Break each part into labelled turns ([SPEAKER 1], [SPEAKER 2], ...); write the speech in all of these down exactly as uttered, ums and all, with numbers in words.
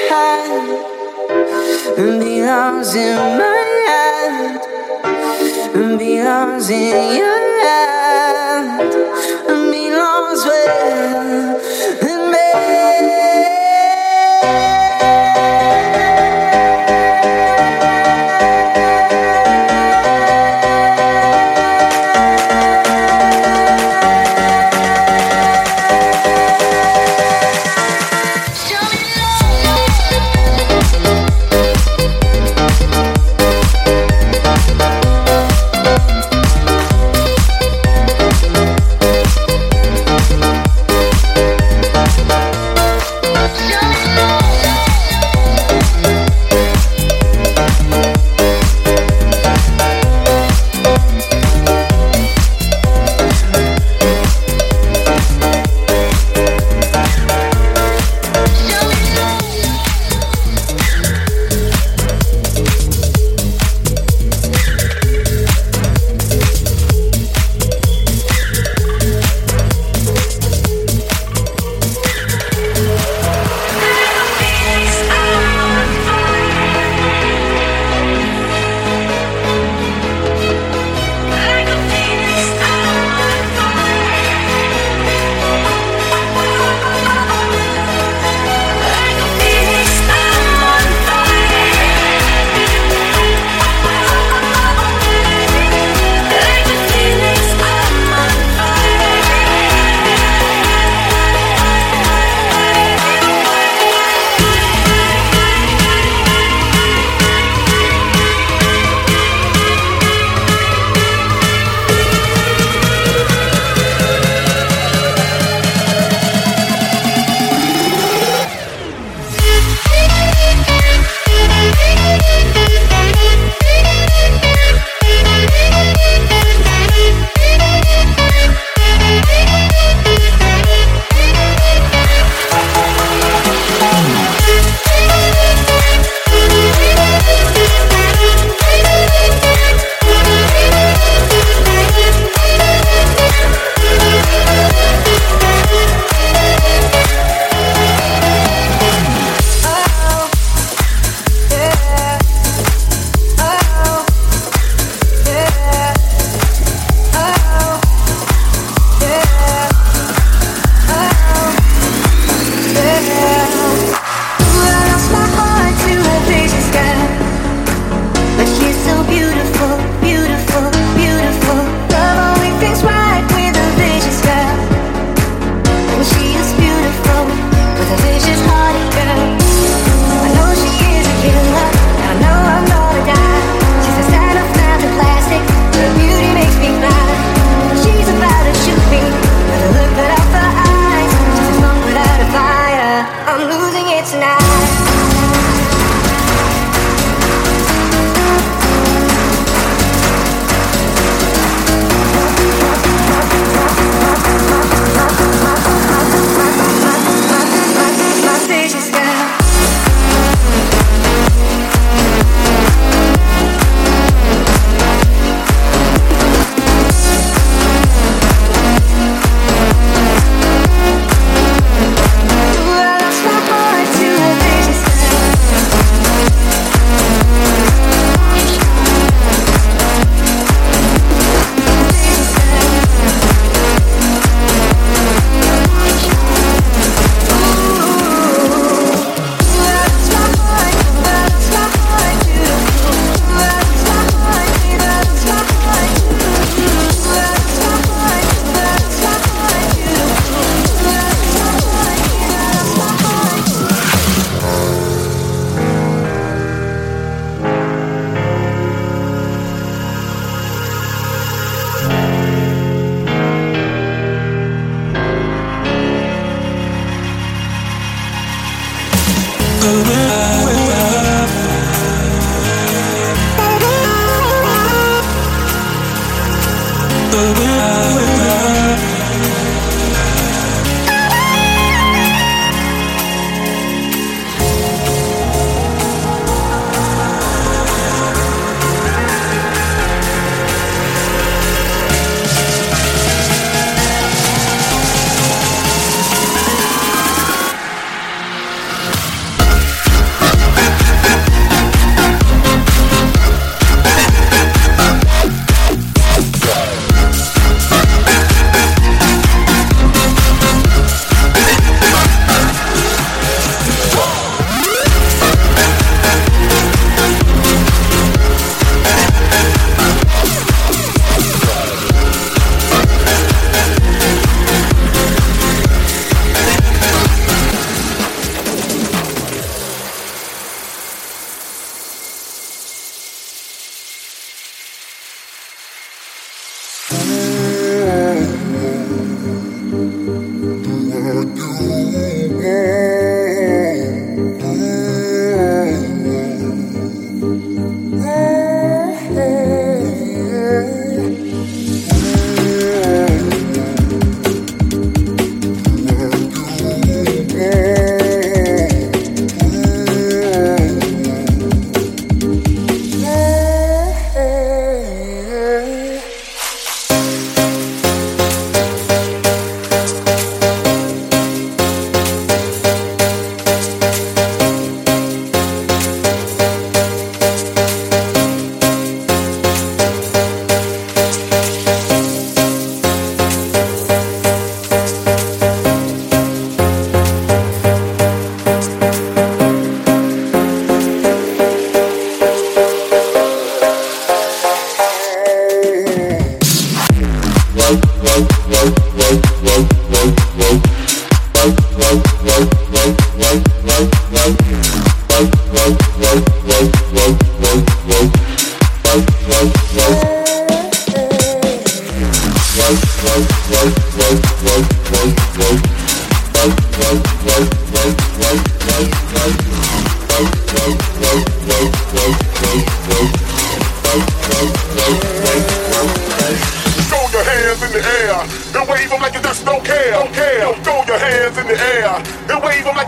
[SPEAKER 1] hand belongs in my hand, belongs in your hand, belongs with me.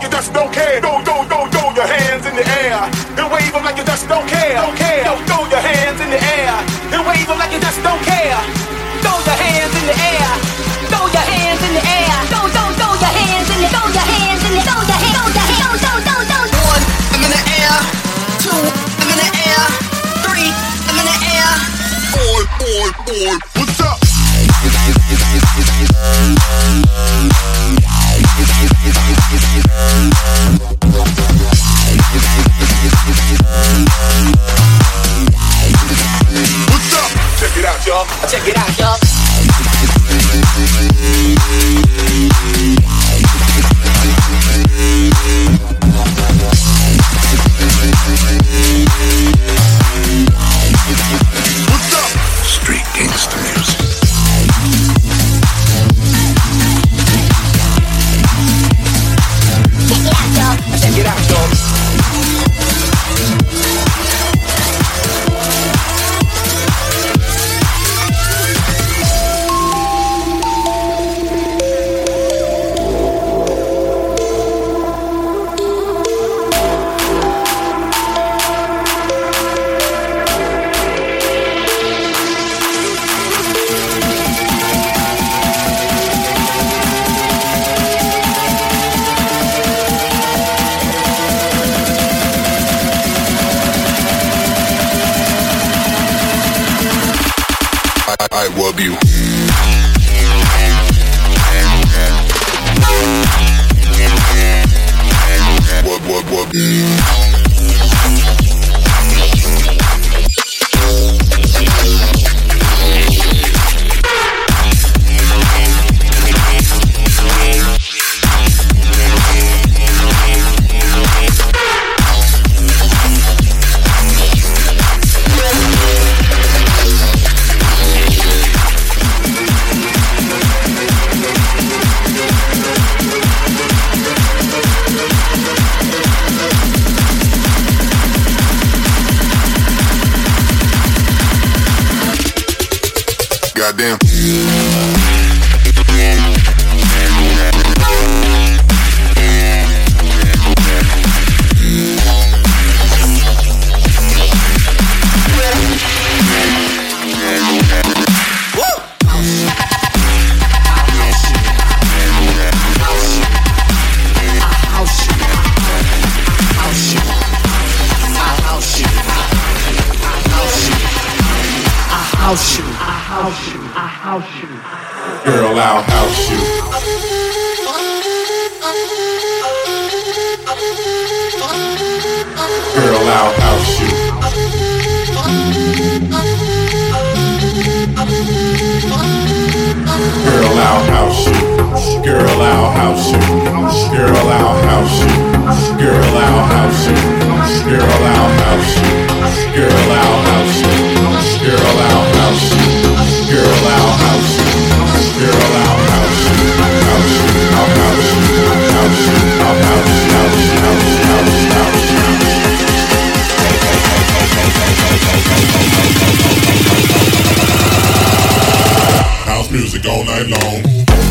[SPEAKER 2] like you just don't care. Throw, throw, throw, throw your hands in the air and wave them like you just don't care. Don't care. Yo, throw your hands in the air and wave them like you just don't care. Throw your hands in the air. Throw your hands in the air. Throw, throw, throw your hands in the. Throw your hands in the. Throw your hands. Throw, throw, throw, throw. One, I'm in the air. Two, I'm in the air. Three, I'm in the air. Four, four, four. What's up? What's up? Check it out, y'all. Check it out, y'all. What's up? Street gangsta music. Check it out, y'all. I love you. What, what, what? Goddamn.
[SPEAKER 3] House you, I house you, I house you.
[SPEAKER 2] Girl, I'll house you. Girl, I'll house you. Girl, I'll house you. Girl, I'll house you. Girl, I'll house you. Girl, I'll house you. Girl, I'll house you. Girl, I'll house you. Girl, I'll house you. Girl, I'll house you. Girl, I'll house you. House you. I'll house you. House you. I'll house you. House you. House you. House you. House you. House music all night long.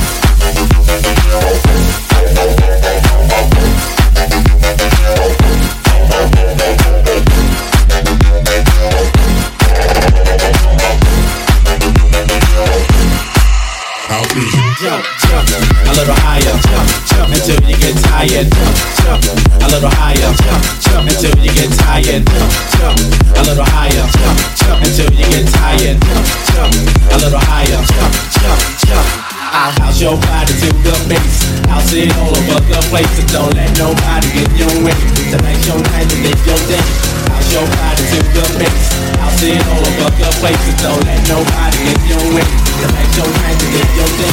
[SPEAKER 3] Jump, jump, a little higher, jump, jump until you get tired. Jump, jump, a little higher, jump, jump until you get tired. Jump, jump, a little higher, jump, jump until you get tired. Jump, jump, a little higher, jump, jump, jump. I'll house your body to the base. I'll sit all over the place, and don't let nobody get your way. Tonight's your night to live your day. House your body to the base. I'll sit all over the place, and don't let nobody get your way. Tonight's your night to live your day.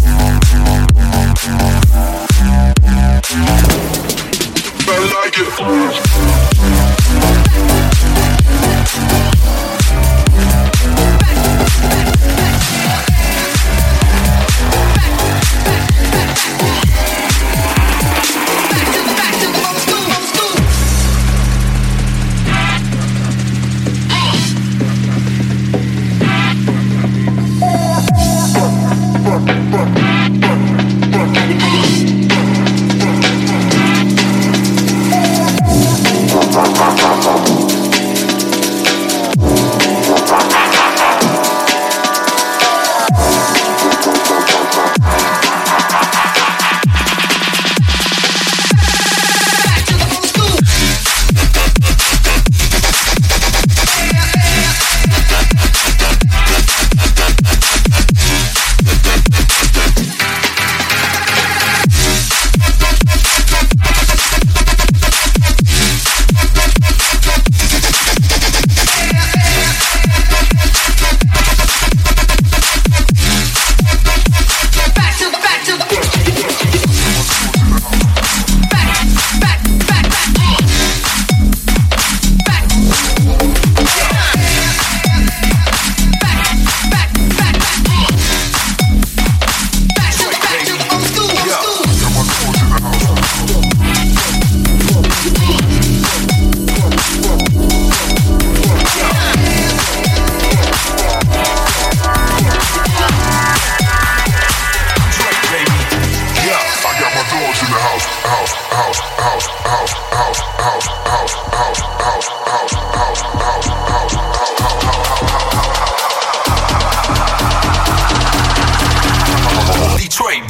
[SPEAKER 2] Like it.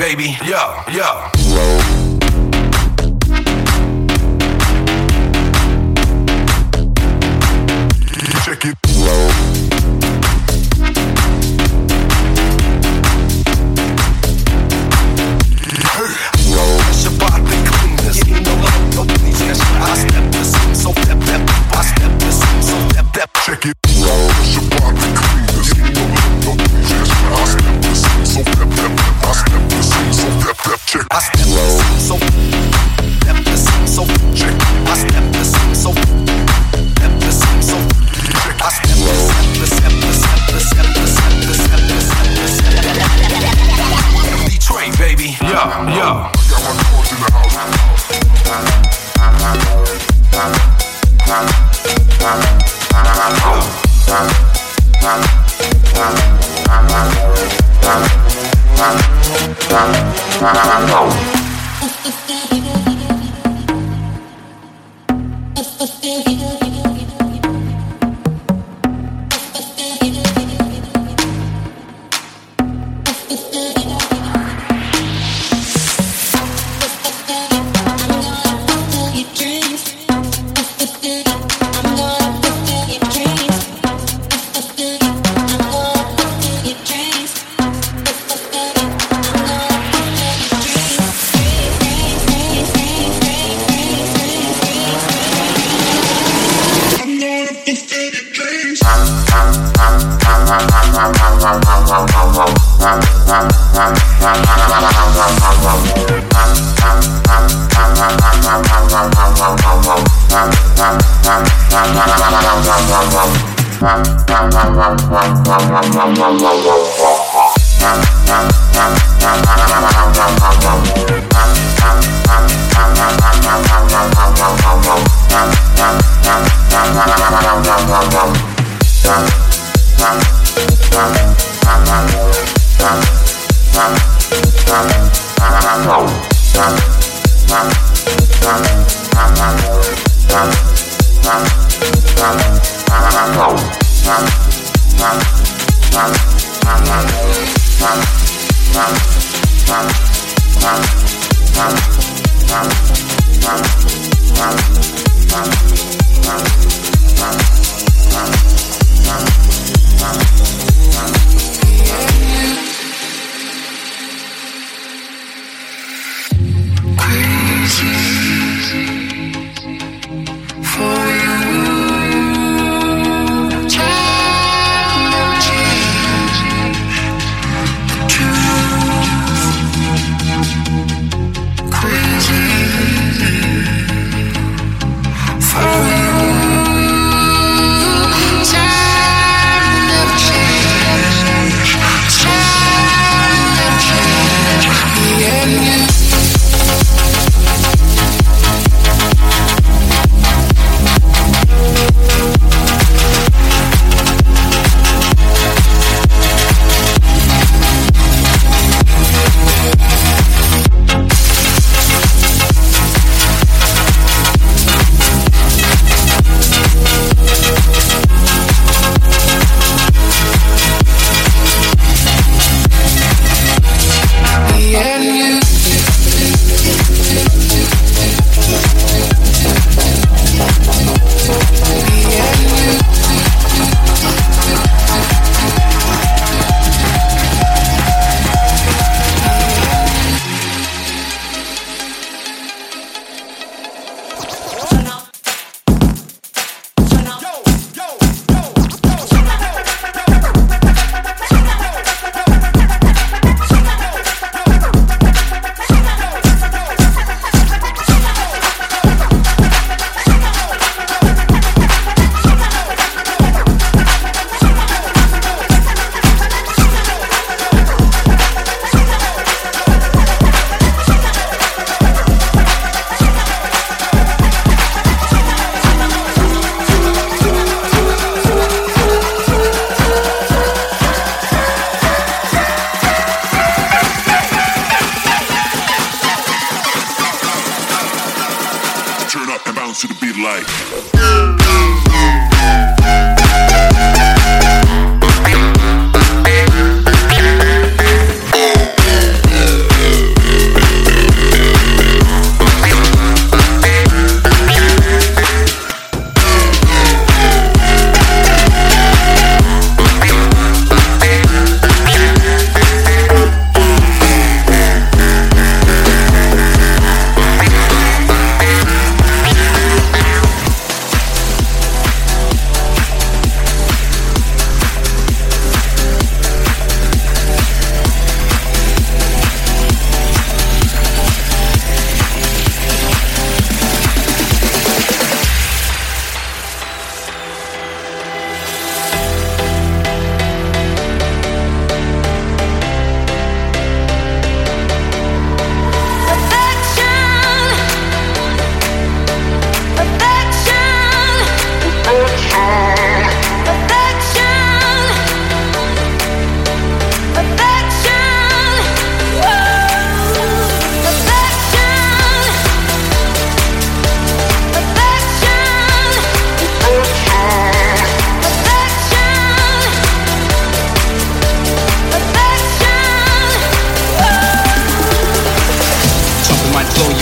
[SPEAKER 2] baby. Yeah, yeah. Check it. It's about the cleanness. You know, no, no, I step this in, so step that. I step this in, so step that. Check it. It's about the cleanness. You know, no, no, I step this in, so step that. I step this in, so step that. Check. I step this in, so step this in, so check. I step this in, so step this in, so check. I step this, step this, step this, step this, step this, step this, step this, step this, step this. Detroit, baby. Yeah, yeah. Got my doors in the house.
[SPEAKER 1] For you, time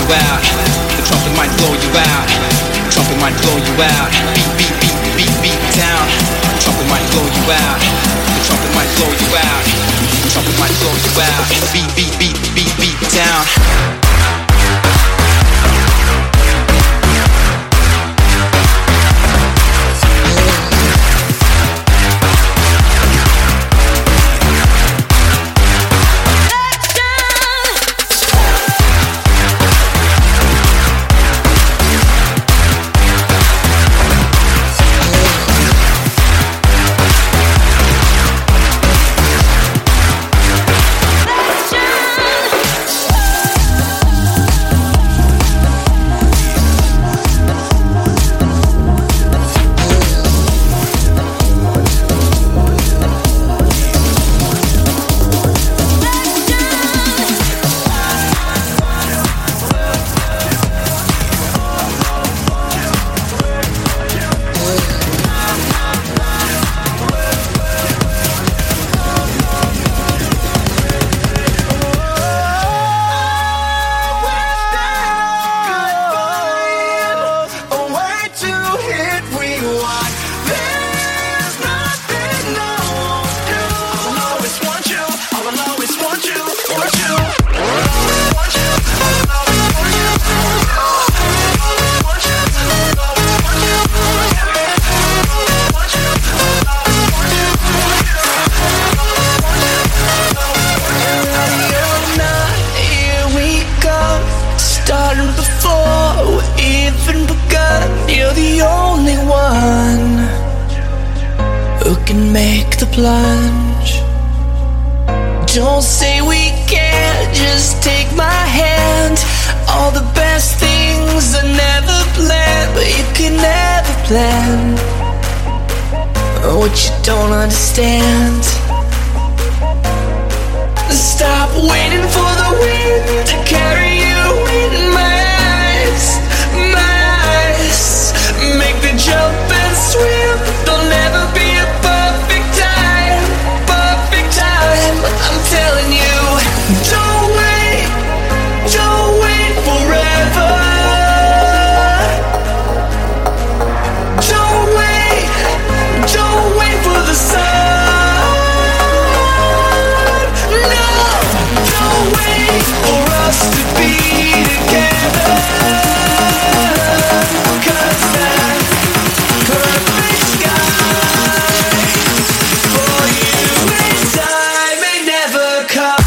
[SPEAKER 3] out. The trumpet might blow you out. The trumpet might blow you out. Beat, beat, beat, beat, beat down. The trumpet might blow you out. The trumpet might blow you out. The trumpet might blow you out. Beat, beat, beat, beat, beat down.
[SPEAKER 1] Don't say we can't, just take my hand. All the best things are never planned, but you can never plan what you don't understand. Stop waiting for the wind to carry you in my eyes, my eyes. Make the jump and swim, there'll never be a perfect time, perfect time. I'm telling you, don't wait, don't wait forever. Don't wait, don't wait for the sun. No, don't wait for us to be together. 'Cause that perfect sky for you and I may never come.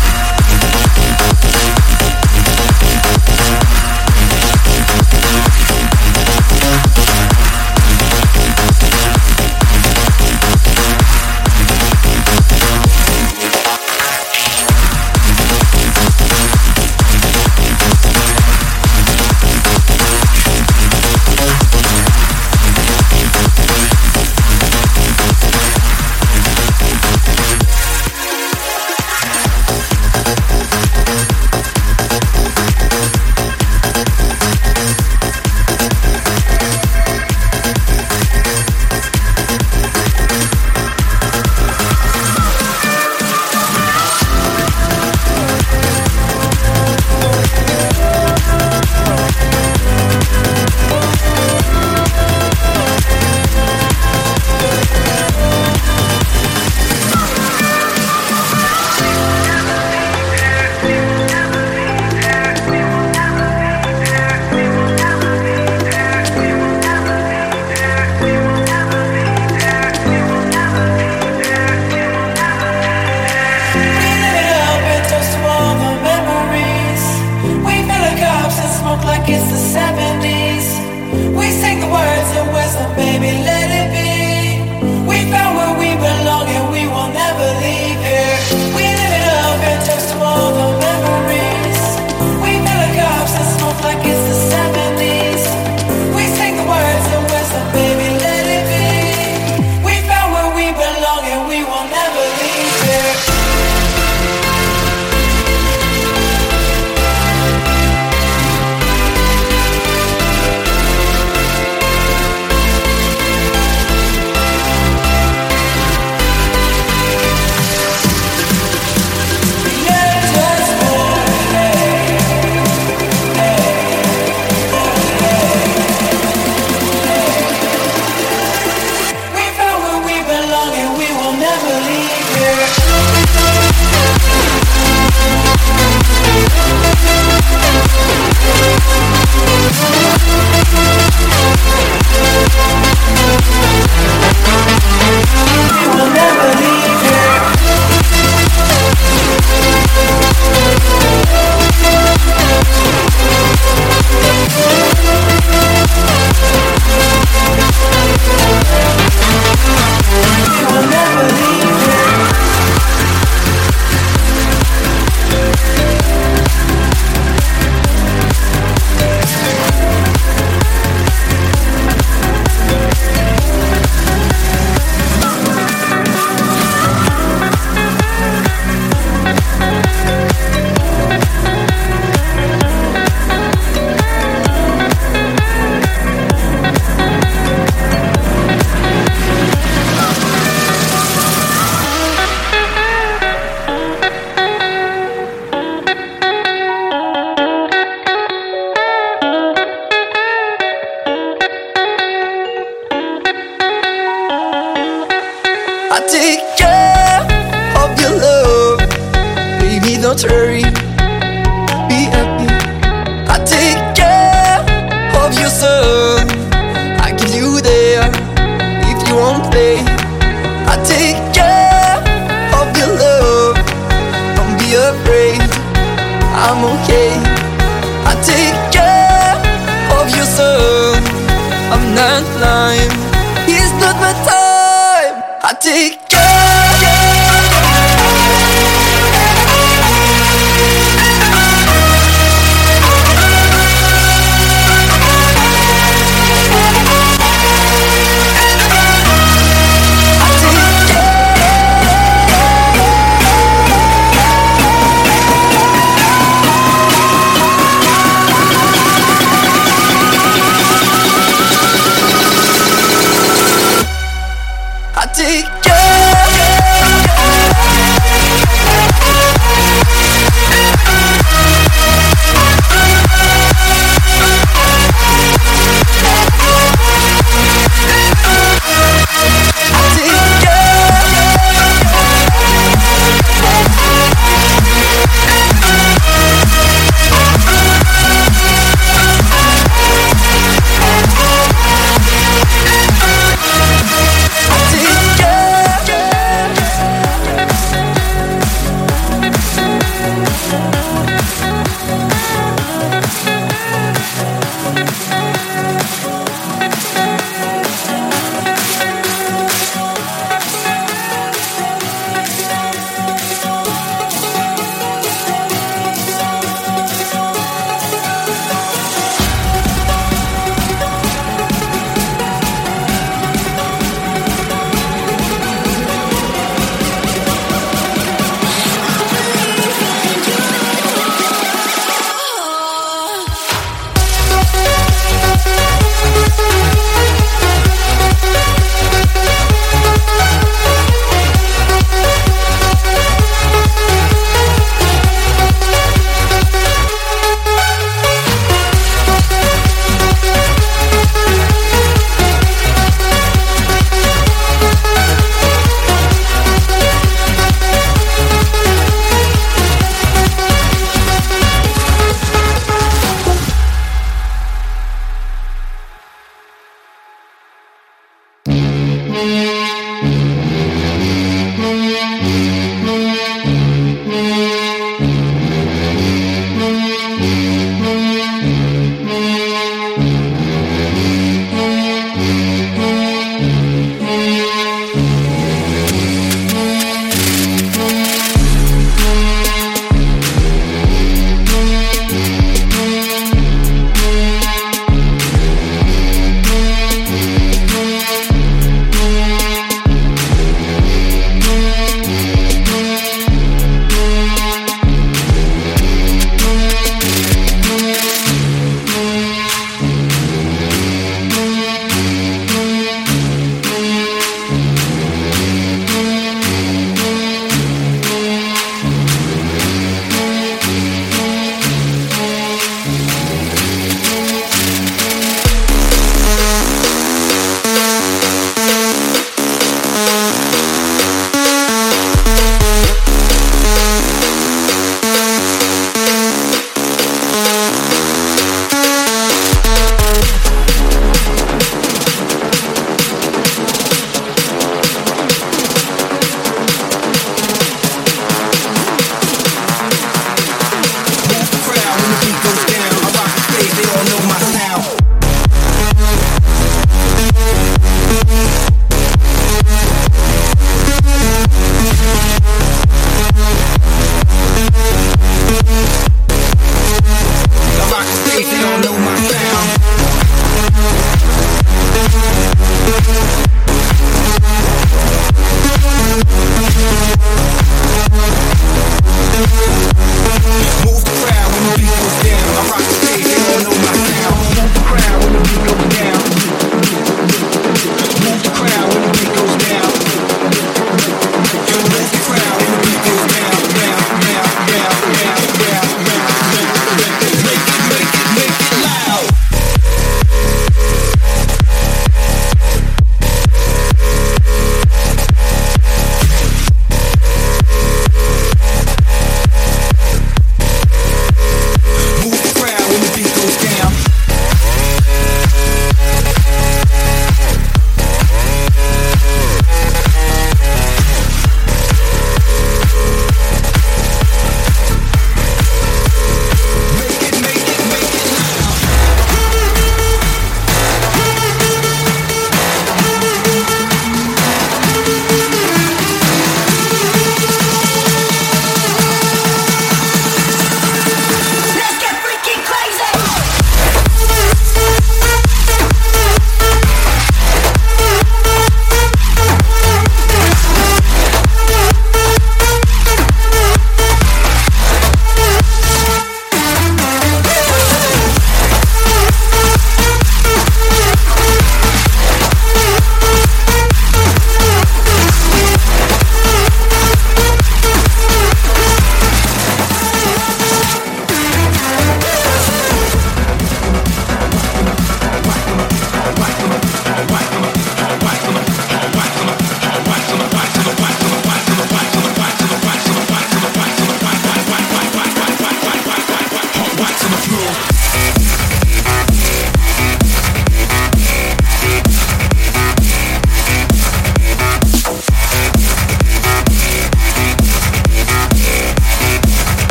[SPEAKER 1] I take care of your love, baby, don't hurry, be happy. I take care of your son, I give you there if you won't play. I take care of your love, don't be afraid, I'm okay. I take care of your son, I'm not lying, it's not my time. I take care.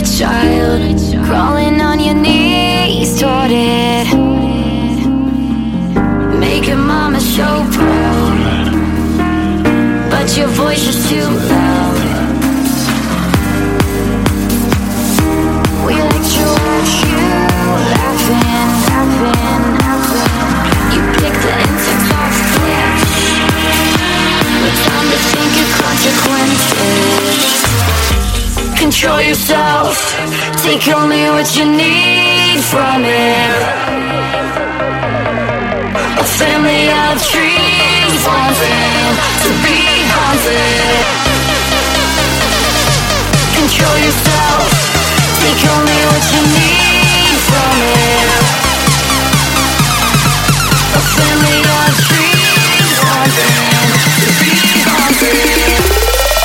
[SPEAKER 4] child, crawling on your knees toward it, making mama so proud, but your voice is too loud. We like to watch you laughing, laughing, laughing. You pick the insects off cliffs, but time to think of consequences. Control yourself, take only what you need from it. A family of trees wanting to be haunted. Control yourself, take only what you need from it. A family of trees wanting to be haunted.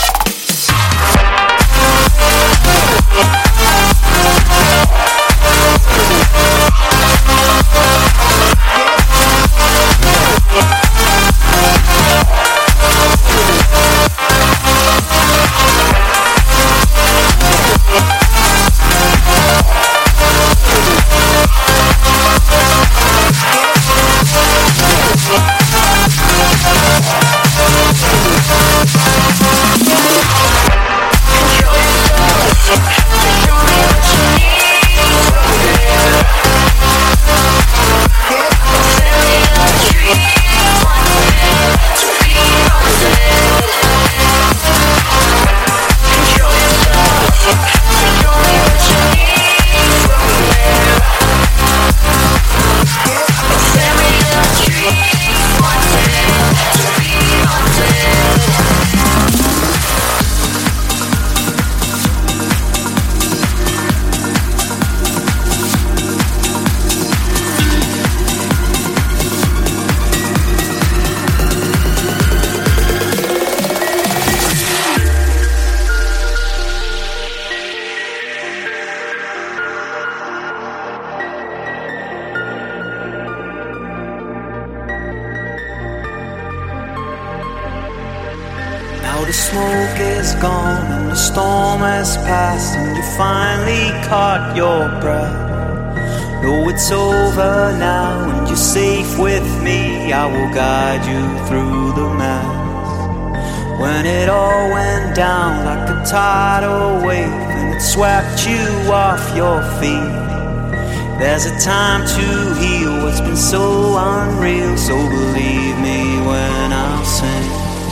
[SPEAKER 5] Your breath. No, it's over now, and you're safe with me. I will guide you through the mess. When it all went down like a tidal wave, and it swept you off your feet, there's a time to heal what's been so unreal. So believe me when I sing.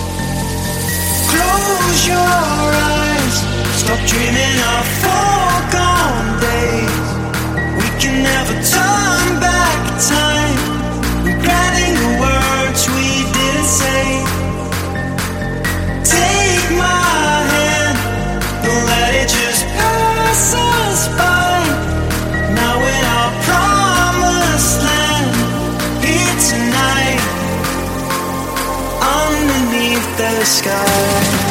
[SPEAKER 5] Close your eyes, stop dreaming of foregone days. We can never turn back time, regretting the words we didn't say. Take my hand, don't let it just pass us by. Now in our promised land, here tonight, underneath the sky.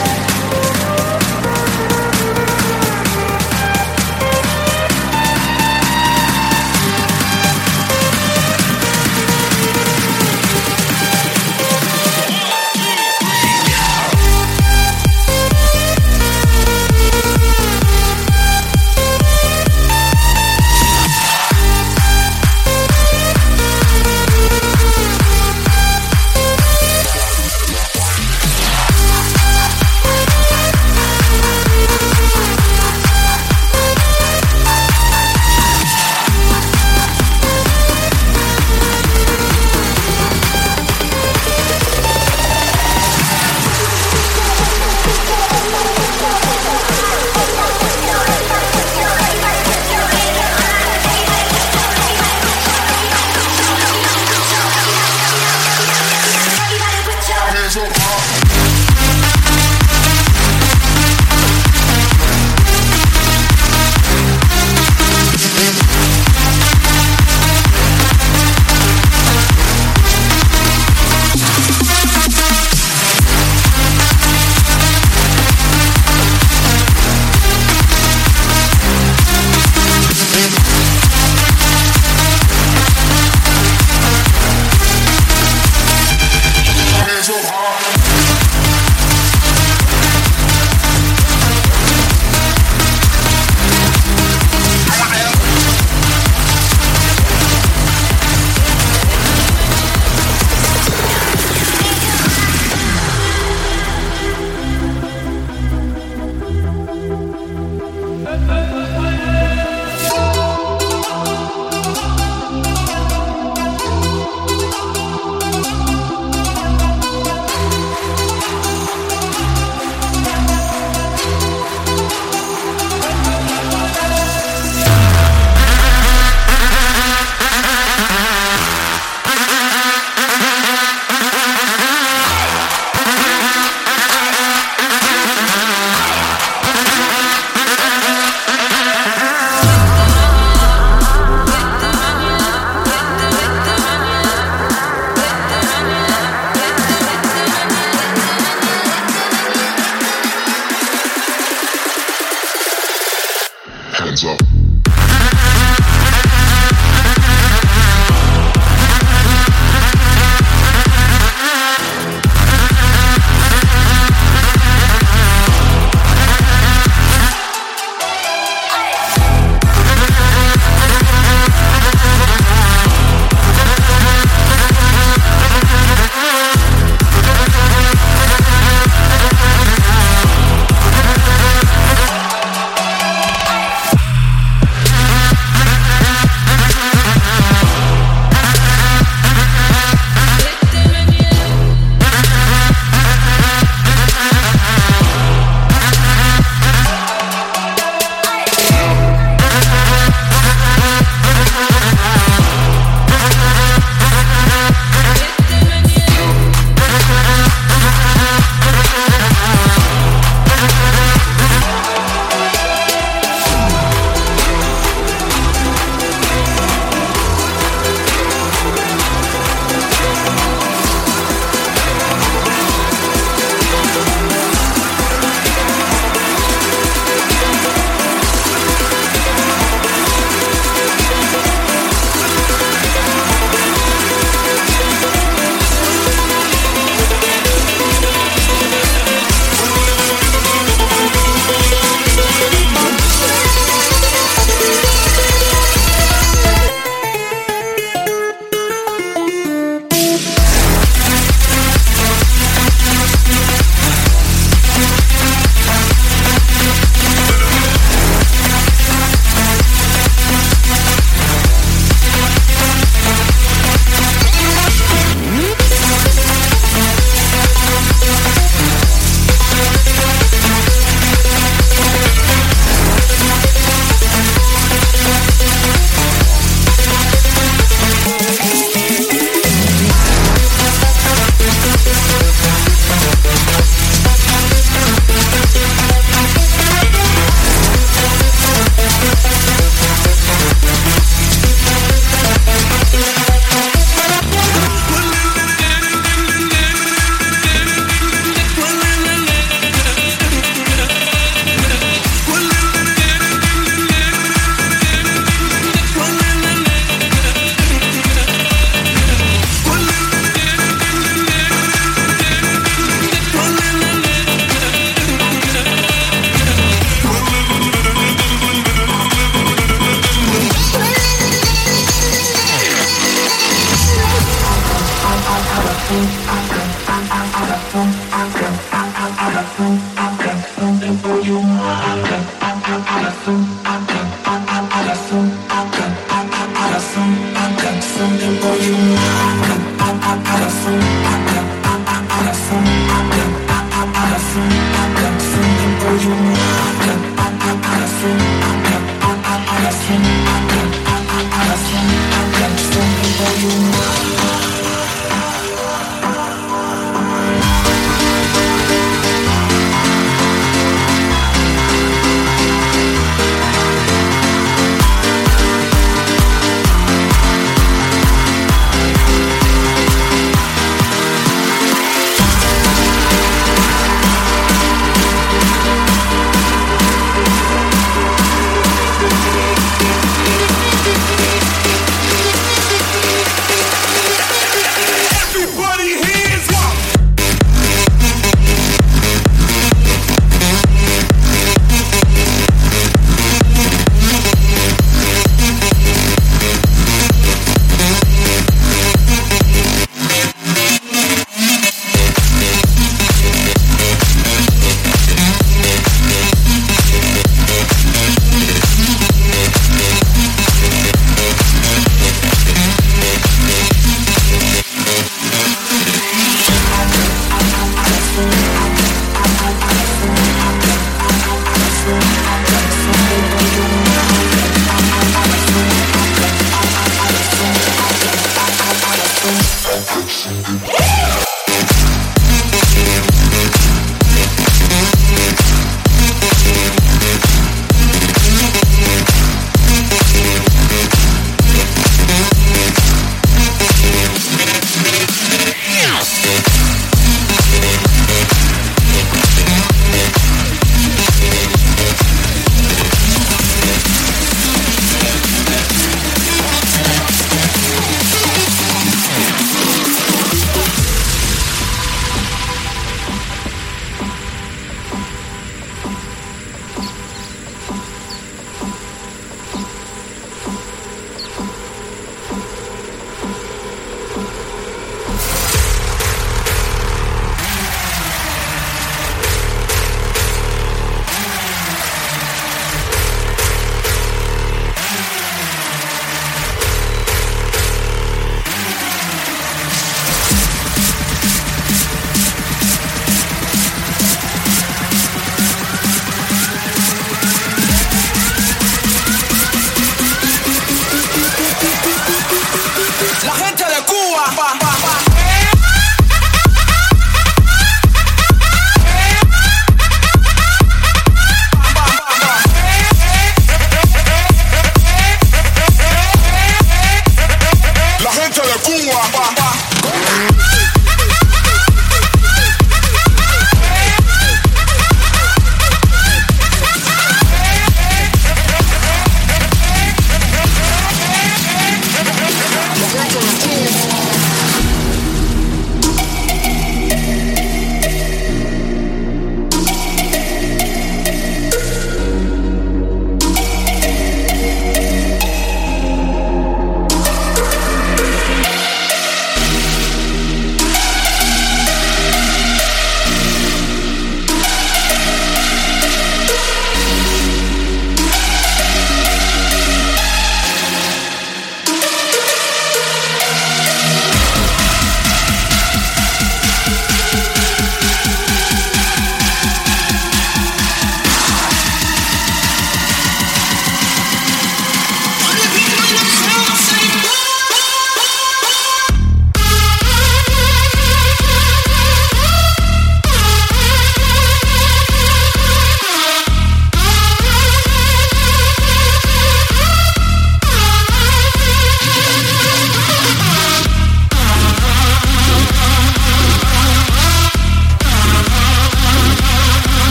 [SPEAKER 6] hands up.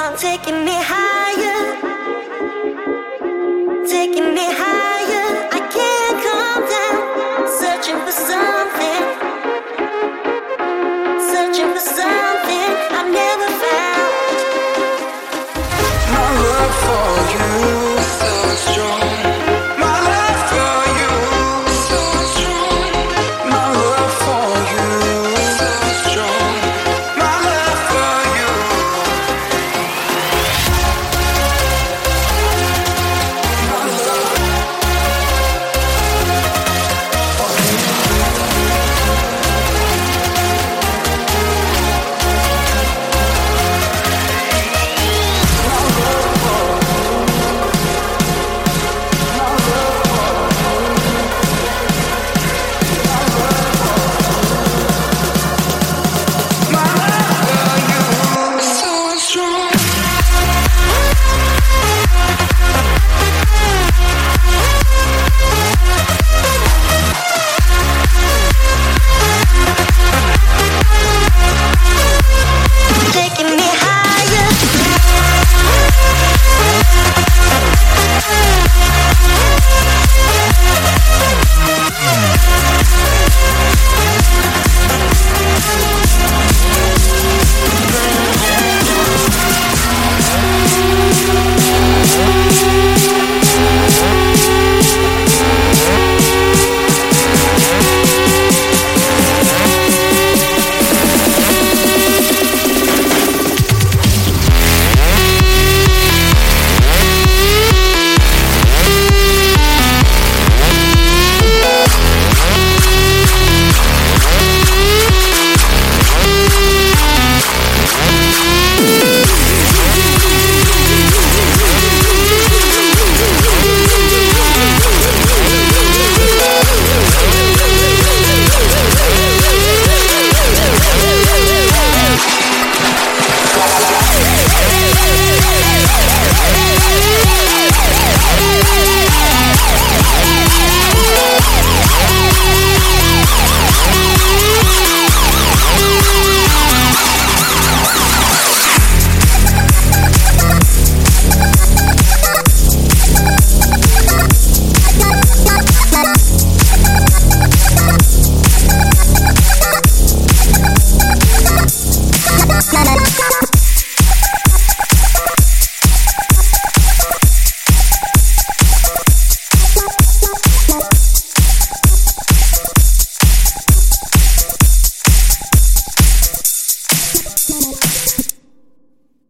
[SPEAKER 6] on taking me high.